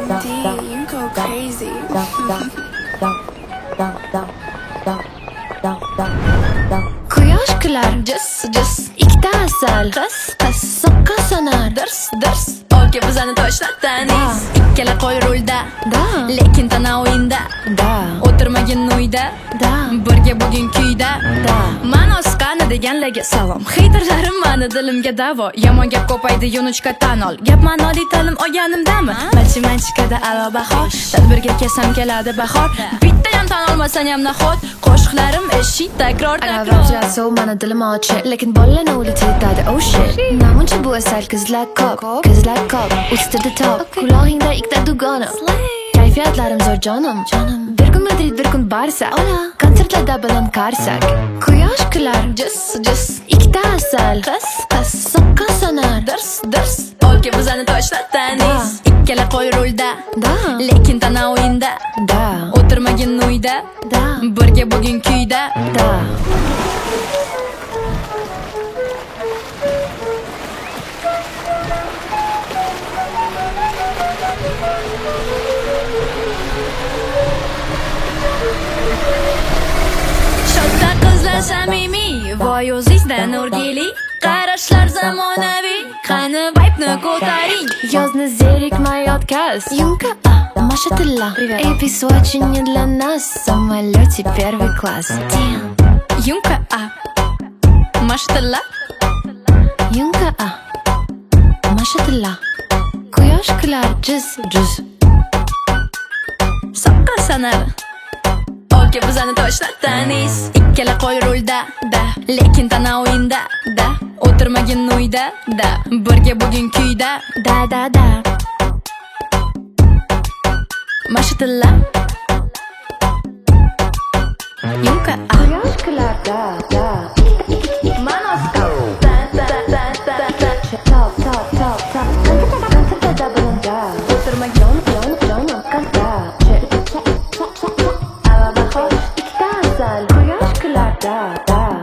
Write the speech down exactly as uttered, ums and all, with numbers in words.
D, you go crazy. Quyosh kular, jis jis, ikkita asal, qis qis, soqqa sonar, dirs dirs. Olga bizani toshlatdaniz, ikkala qo'y rulda, da, lekin tana o'yinda, da, o'tirmagin uyda, da, birga bugun kuyda, da. Ma'nosi qani deganlarga salom, heyterlarim mani dilimga davo. Yomon gap ko'paydi, yo'nuchka tan ol. Gap ma'noli ta'lim olganimdami? Malchiman chiqadi alo bahor, tadbirga kelsam keladi bahor. Bitta ham tan olmasang ham nahot, qo'shiqlarim eshit takror takror. So'v mana dilim ochiq, lekin bolalarni o'liti yetadi. Oh shit, namuncha bu asal qizlar ko'p, qizlar ko'p, ustida top, quloqingda ikkita dugona. Kayfiyatlarim zo'r jonim, jonim. Bir kun Madrid, bir kun Barsa, konsertlarda bilan qarsak. Quyosh kular, jis jis, ikkita asal, qis qis, soqqa sonar, dirs dirs. Olga bizani toshlatdaniz, ikkala qo'y rulda, da, lekin tana o'yinda, da, o'tirmagin uyda, da, birga bugun kuyda, da. Shodda qizlar samimiy, voy o'zingizdan o'rgili, qarashlar zamonaviy, qani vaybni ko'taring. Yozni zerikmay o'tkaz, Yumka, mashallah. Эй, пишу очень не для нас, в самолете первый класс. Yumka, mashallah. Yumka, mashallah. Quyosh kular, jiz jiz, soqqa sonar. Olga bizani toshlatdaniz, ikkala qo'y rulda, da, lekin tana o'yinda, da, o'tirmagin uyda, da, birga bugun kuyda, da da da. Mashallah. Yumka, quyosh kular, da da. Ma'nosi top top top top top. Konsertlarda bilan da, o'tirmagin yonib yonib yonib qanda. Quyosh kular, da da.